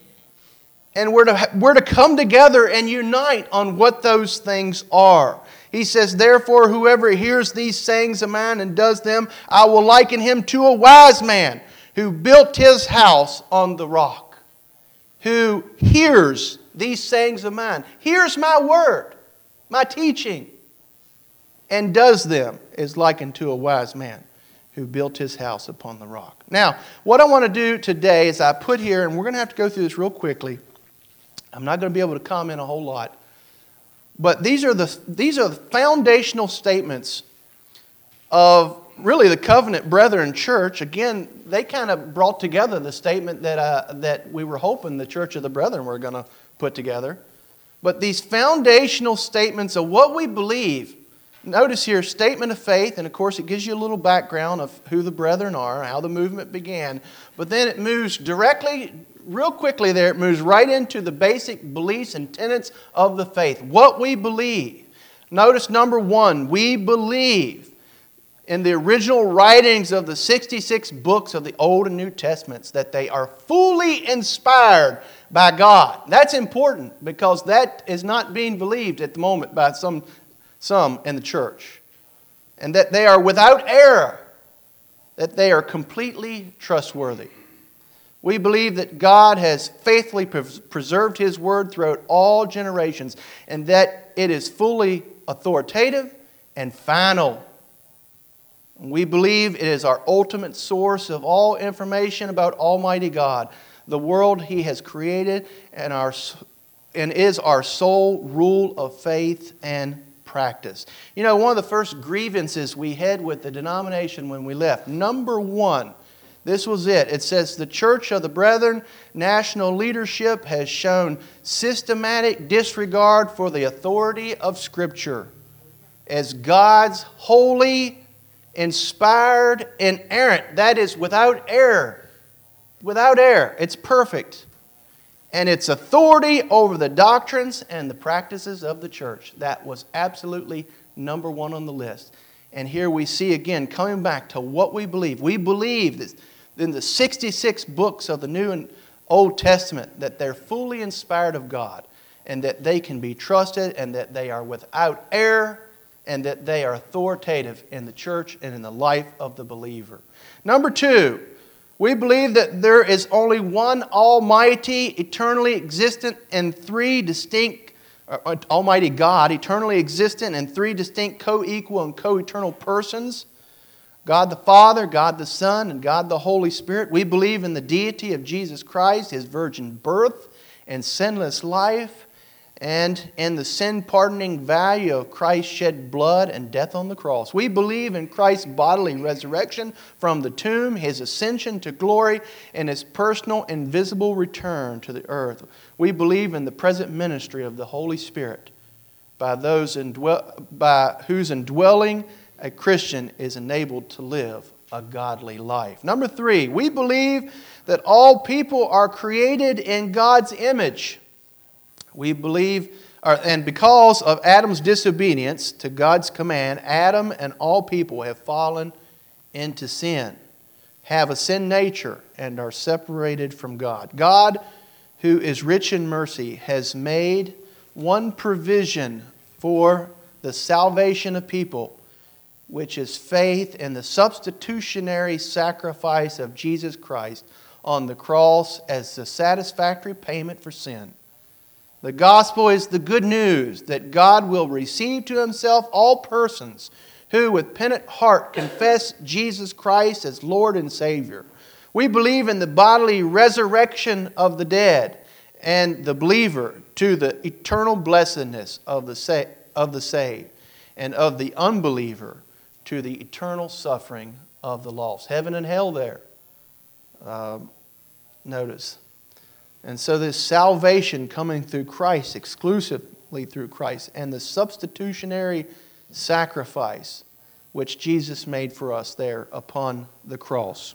And we're to come together and unite on what those things are. He says, therefore, whoever hears these sayings of mine and does them, I will liken him to a wise man who built his house on the rock. Who hears these sayings of mine, hears my word, my teaching, and does them, is likened to a wise man who built his house upon the rock. Now, what I want to do today is I put here, and we're going to have to go through this real quickly. I'm not going to be able to comment a whole lot. But these are the foundational statements of really the Covenant Brethren Church. Again, they kind of brought together the statement that we were hoping the Church of the Brethren were going to put together. But these foundational statements of what we believe. Notice here, statement of faith, and of course it gives you a little background of who the Brethren are, how the movement began. But then it moves directly, real quickly there, it moves right into the basic beliefs and tenets of the faith. What we believe. Notice number 1, we believe in the original writings of the 66 books of the Old and New Testaments that they are fully inspired by God. That's important because that is not being believed at the moment by some in the church. And that they are without error, that they are completely trustworthy. We believe that God has faithfully preserved His Word throughout all generations and that it is fully authoritative and final. We believe it is our ultimate source of all information about Almighty God, the world He has created, and is our sole rule of faith and practice. You know, one of the first grievances we had with the denomination when we left, number 1, this was it. It says, the Church of the Brethren, national leadership has shown systematic disregard for the authority of Scripture as God's holy, inspired, inerrant. That is without error. Without error. It's perfect. And its authority over the doctrines and the practices of the church. That was absolutely number 1 on the list. And here we see again, coming back to what we believe. We believe that in the 66 books of the New and Old Testament that they're fully inspired of God and that they can be trusted and that they are without error and that they are authoritative in the church and in the life of the believer. Number 2, we believe that there is only one almighty, eternally existent and 3 distinct Almighty God, eternally existent in 3 distinct co-equal and co-eternal persons. God the Father, God the Son, and God the Holy Spirit. We believe in the deity of Jesus Christ, His virgin birth and sinless life, and in the sin-pardoning value of Christ's shed blood and death on the cross. We believe in Christ's bodily resurrection from the tomb, His ascension to glory, and His personal invisible return to the earth. We believe in the present ministry of the Holy Spirit, by whose indwelling a Christian is enabled to live a godly life. Number 3, we believe that all people are created in God's image. We believe And because of Adam's disobedience to God's command, Adam and all people have fallen into sin, have a sin nature, and are separated from God. God, who is rich in mercy, has made one provision for the salvation of people, which is faith in the substitutionary sacrifice of Jesus Christ on the cross as the satisfactory payment for sin. The gospel is the good news that God will receive to himself all persons who with penitent heart confess Jesus Christ as Lord and Savior. We believe in the bodily resurrection of the dead and the believer to the eternal blessedness of the saved, and of the unbeliever to the eternal suffering of the lost. Heaven and hell there. Notice. And so this salvation coming through Christ, exclusively through Christ, and the substitutionary sacrifice which Jesus made for us there upon the cross.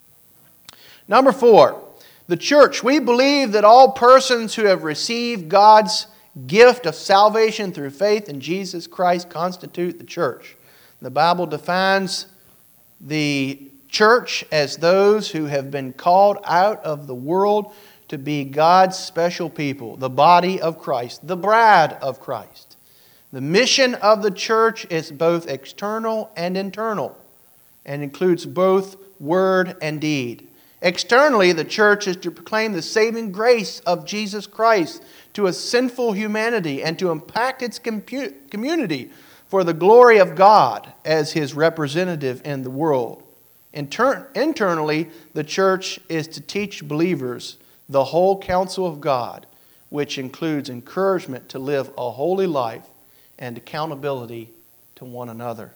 Number 4, the church. We believe that all persons who have received God's gift of salvation through faith in Jesus Christ constitute the church. The Bible defines the church as those who have been called out of the world to be God's special people, the body of Christ, the bride of Christ. The mission of the church is both external and internal, and includes both word and deed. Externally, the church is to proclaim the saving grace of Jesus Christ to a sinful humanity and to impact its community for the glory of God as His representative in the world. Internally, the church is to teach believers the whole counsel of God, which includes encouragement to live a holy life and accountability to one another.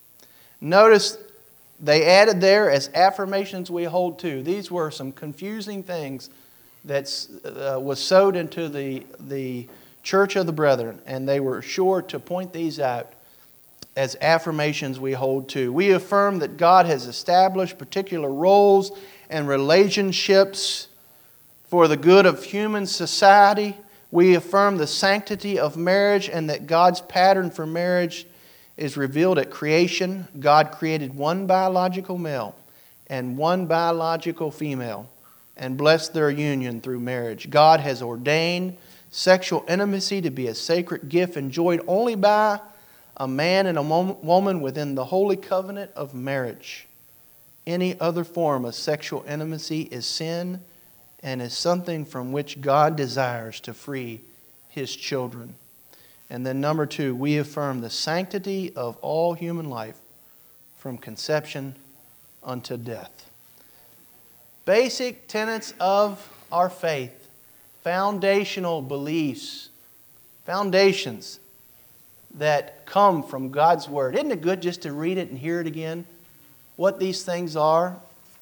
Notice they added there as affirmations we hold to. These were some confusing things that was sowed into the church of the brethren, and they were sure to point these out as affirmations we hold to. We affirm that God has established particular roles and relationships for the good of human society. We affirm the sanctity of marriage and that God's pattern for marriage is revealed at creation. God created one biological male and one biological female and blessed their union through marriage. God has ordained sexual intimacy to be a sacred gift enjoyed only by a man and a woman within the holy covenant of marriage. Any other form of sexual intimacy is sin and is something from which God desires to free His children. And then number 2, we affirm the sanctity of all human life from conception unto death. Basic tenets of our faith, foundational beliefs, foundations that come from God's Word. Isn't it good just to read it and hear it again? What these things are?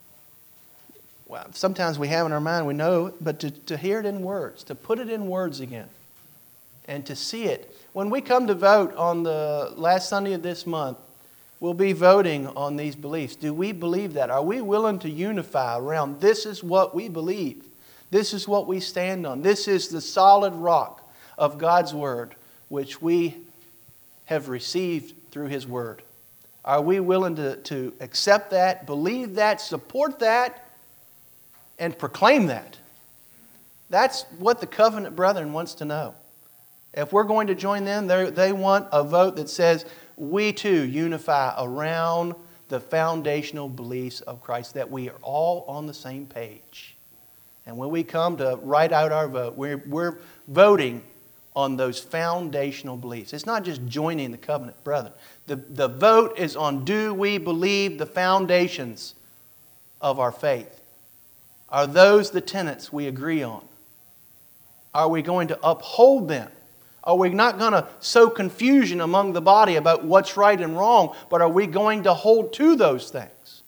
Well, sometimes we have in our mind, we know, but to hear it in words, to put it in words again, and to see it. When we come to vote on the last Sunday of this month, we'll be voting on these beliefs. Do we believe that? Are we willing to unify around this is what we believe? This is what we stand on. This is the solid rock of God's Word, which we have received through His Word. Are we willing to accept that, believe that, support that, and proclaim that? That's what the Covenant Brethren wants to know. If we're going to join them, they want a vote that says we too unify around the foundational beliefs of Christ, that we are all on the same page. And when we come to write out our vote, we're voting on those foundational beliefs. It's not just joining the Covenant Brethren. The vote is on, do we believe the foundations of our faith? Are those the tenets we agree on? Are we going to uphold them? Are we not going to sow confusion among the body about what's right and wrong, but are we going to hold to those things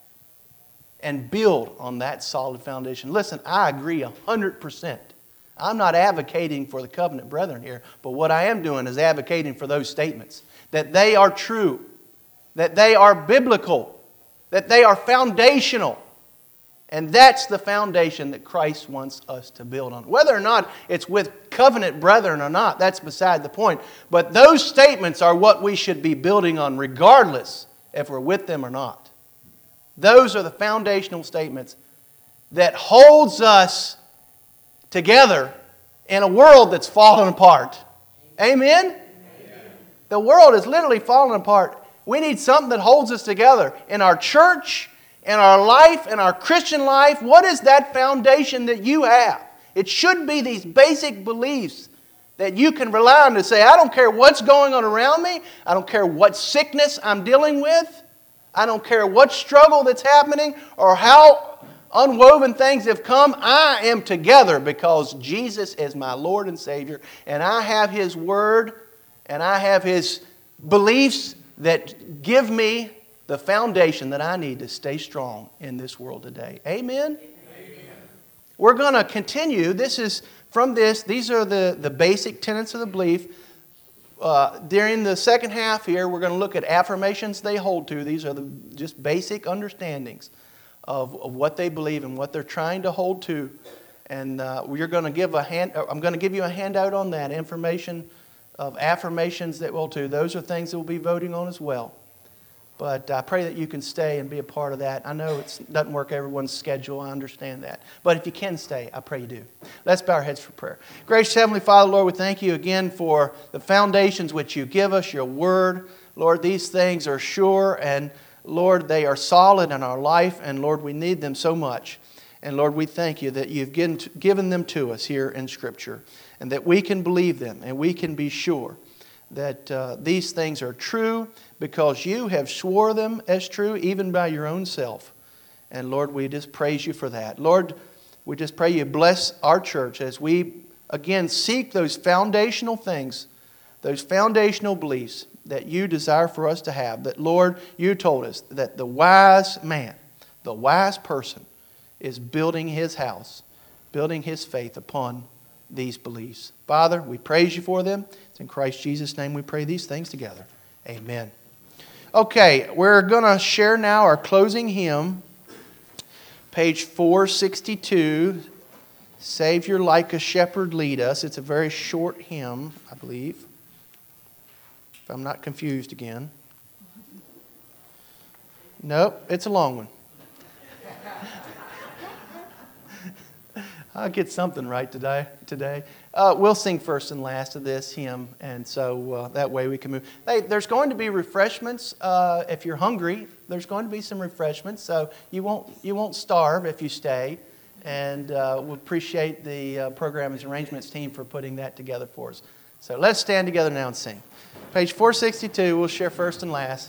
and build on that solid foundation? Listen, I agree 100%. I'm not advocating for the Covenant Brethren here, but what I am doing is advocating for those statements, that they are true, that they are biblical, that they are foundational, And that's the foundation that Christ wants us to build on. Whether or not it's with covenant brethren or not, that's beside the point. But those statements are what we should be building on regardless if we're with them or not. Those are the foundational statements that holds us together in a world that's fallen apart. Amen? The world is literally falling apart. We need something that holds us together in our church, in our life, in our Christian life. What is that foundation that you have? It should be these basic beliefs that you can rely on to say, I don't care what's going on around me. I don't care what sickness I'm dealing with. I don't care what struggle that's happening or how unwoven things have come. I am together because Jesus is my Lord and Savior, and I have His Word and I have His beliefs that give me the foundation that I need to stay strong in this world today. Amen? Amen. We're going to continue. This is from this. These are the basic tenets of the belief. During the second half here, we're going to look at affirmations they hold to. These are the just basic understandings of what they believe and what they're trying to hold to. And we're going to give I'm going to give you a handout on that, information of affirmations that will do. Those are things that we'll be voting on as well. But I pray that you can stay and be a part of that. I know it doesn't work everyone's schedule. I understand that. But if you can stay, I pray you do. Let's bow our heads for prayer. Gracious Heavenly Father, Lord, we thank you again for the foundations which you give us, your word. Lord, these things are sure and, Lord, they are solid in our life. And, Lord, we need them so much. And, Lord, we thank you that you've given them to us here in Scripture and that we can believe them and we can be sure that these things are true because you have swore them as true even by your own self. And Lord, we just praise you for that. Lord, we just pray you bless our church as we again seek those foundational things, those foundational beliefs that you desire for us to have. That Lord, you told us that the wise man, the wise person is building his house, building his faith upon these beliefs. Father, we praise you for them. It's in Christ Jesus' name we pray these things together. Amen. Okay, we're going to share now our closing hymn, page 462, Savior like a shepherd lead us. It's a very short hymn, I believe, if I'm not confused again. Nope, it's a long one. I'll get something right today. We'll sing first and last of this hymn, and so that way we can move. Hey, there's going to be refreshments. If you're hungry, there's going to be some refreshments, so you won't starve if you stay. And we appreciate the program and arrangements team for putting that together for us. So let's stand together now and sing. Page 462, we'll share first and last.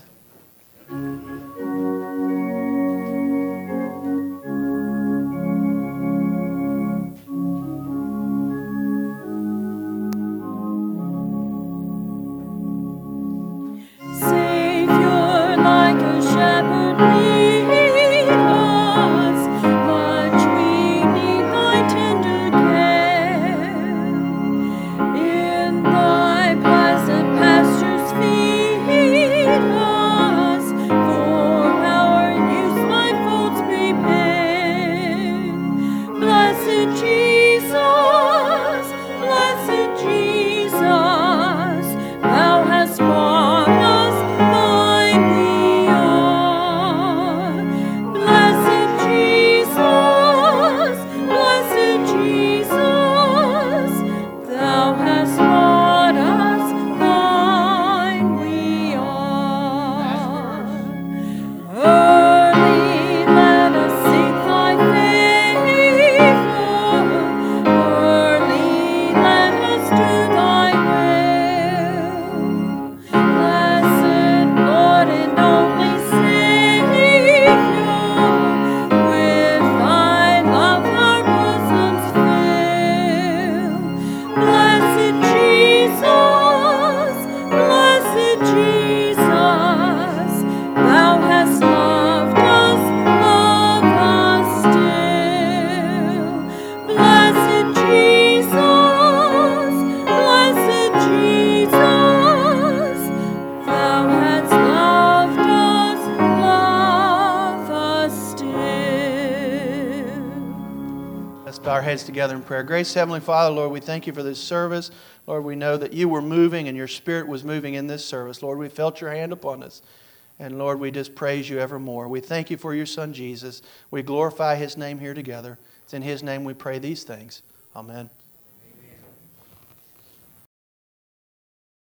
Thy pleasant pastures feed us, for heads together in prayer. Gracious Heavenly Father, Lord, we thank you for this service. Lord, we know that you were moving and your Spirit was moving in this service. Lord, we felt your hand upon us. And Lord, we just praise you evermore. We thank you for your Son, Jesus. We glorify his name here together. It's in his name we pray these things. Amen.